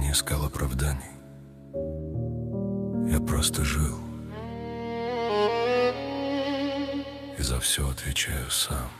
не искал оправданий. Я просто жил. И за все отвечаю сам.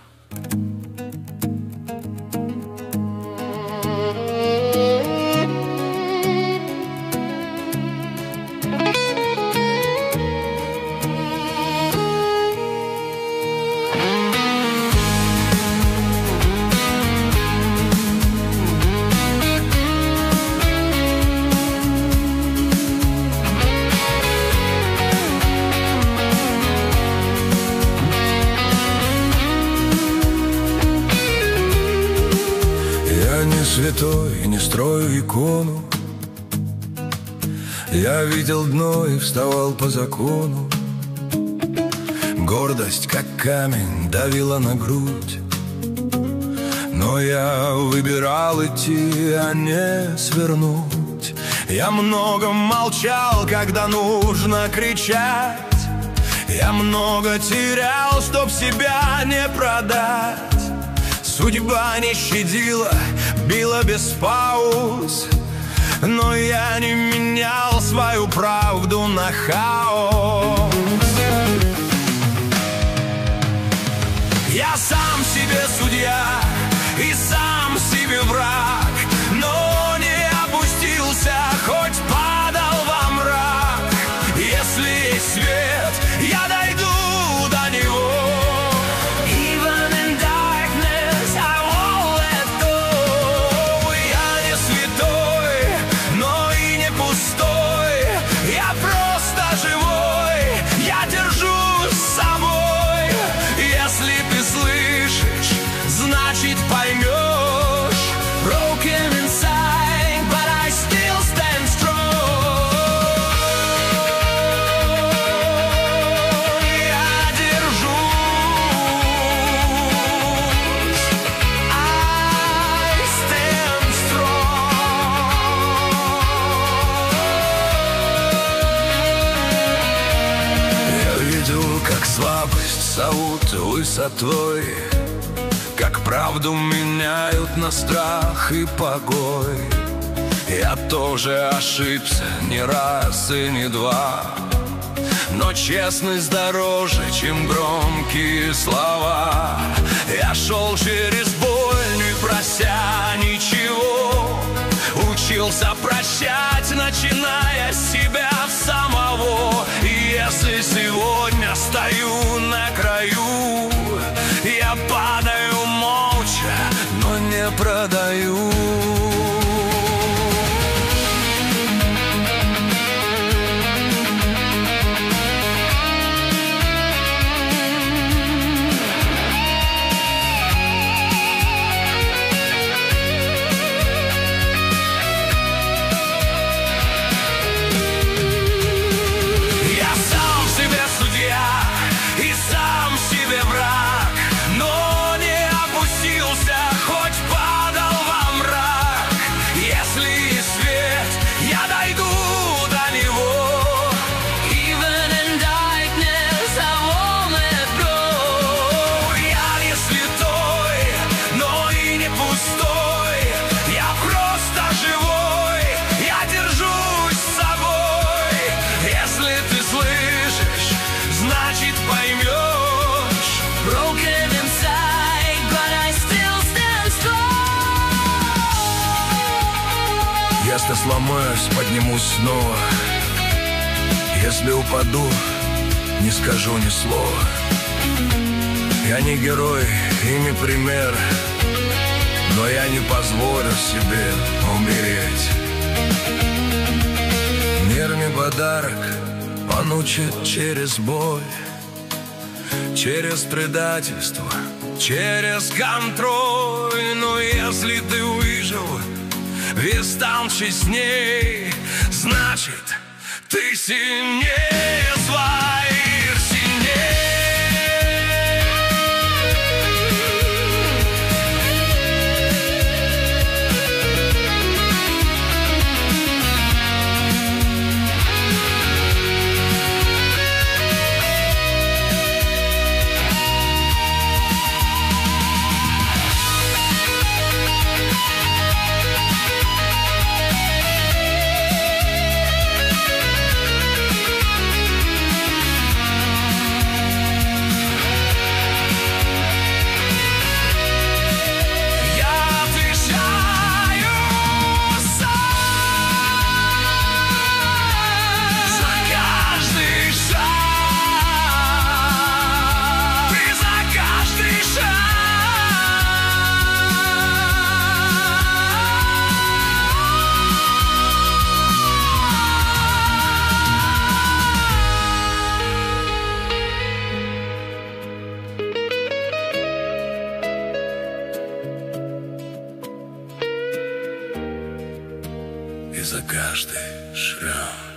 Я не святой и не строю икону. Я видел дно и вставал по закону. Гордость, как камень, давила на грудь. Но я выбирал идти, а не свернуть. Я много молчал, когда нужно кричать. Я много терял, чтоб себя не продать. Судьба не щадила, била без пауз. Но я не менял свою правду на хаос. Я сам себе судья и сам себе враг, но не опустился, хоть падал во мрак. Если есть свет, я дойду до него. Значит, поймешь. Broken inside, but I still stand strong. Я держусь. I stand strong. Я видел, как слабость зовут высотой, как правду меняют на страх и покой. Я тоже ошибся не раз и не два, но честность дороже, чем громкие слова. Я шел через боль, не прося ничего. Учился прощать, начиная с себя самого. И если сегодня стою на краю, я падаю молча, но не продаю. Я сам себе судья и сам себе враг, но не опустился, хоть падал во мрак. Если есть свет, я дойду до него. Even in darkness, I won't let go. Я не святой, но и не пустой. Я просто живой, я держусь с собой. Если ты слышишь, значит поймешь. Broken inside, but I still stand strong. Если сломаюсь, поднимусь снова. Если упаду, не скажу ни слова. Я не герой и не пример, но я не позволю себе умереть. Мир не подарок, он учит через боль, через предательство, через контроль. Но если ты выжил и стал честней, значит, ты сильнее своих сильней. за каждый шрам.